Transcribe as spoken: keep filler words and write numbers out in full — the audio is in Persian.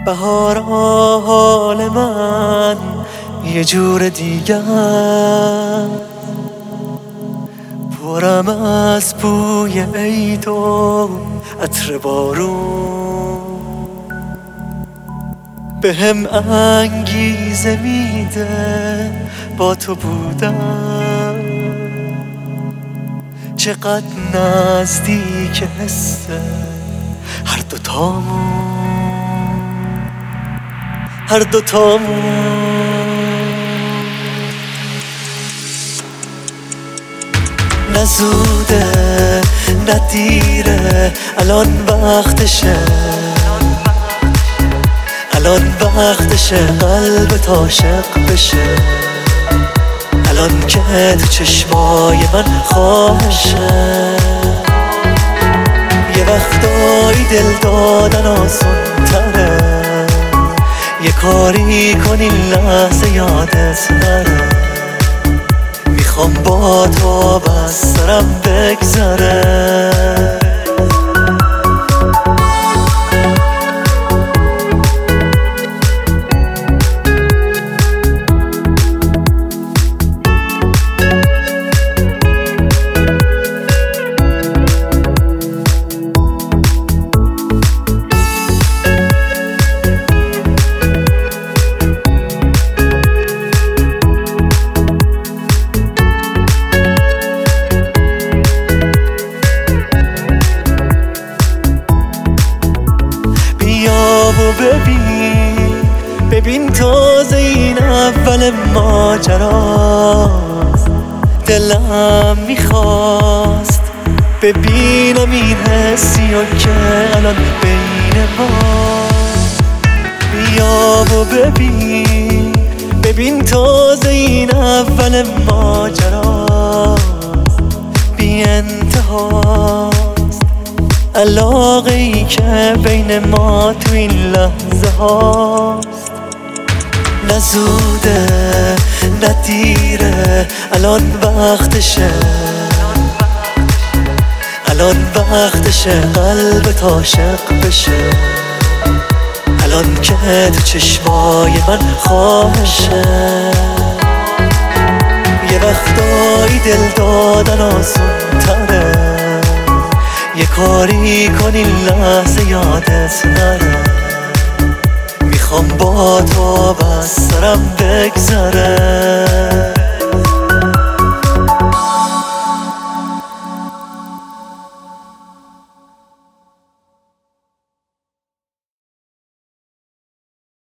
بهارا حال من یه جور دیگه، پرم از بوی عید و عطر بارون، به هم انگیزه میده با تو بودم. چقدر نزدیک حسه هر دوتامون، هر دوتامون. نزوده ندیره الان وقتشه، الان وقتشه قلبت عاشق بشه، الان که تو چشمای من خواهشه. یه وقتایی دل دادن آسون تره، یه کاری کن این لحظه یادت نره. میخوام با تو بس سرم بگذره. ببین ببین تازه این اول ماجراست. دلم میخواست ببینم این حسی و که الان بین ما. بیا و ببین ببین تازه این اول ماجراست. بی انتهاست علاقه ای که بین ما تو این لحظه هاست. نزوده ندیره الان وقتشه، الان وقتشه قلبت عاشق بشه، الان که تو چشمای من خواهشه. یه وقتایی دل دادن آسون تره، یه کاری کن این لحظه یادت نره. میخوام با تو بس سرم بگذره.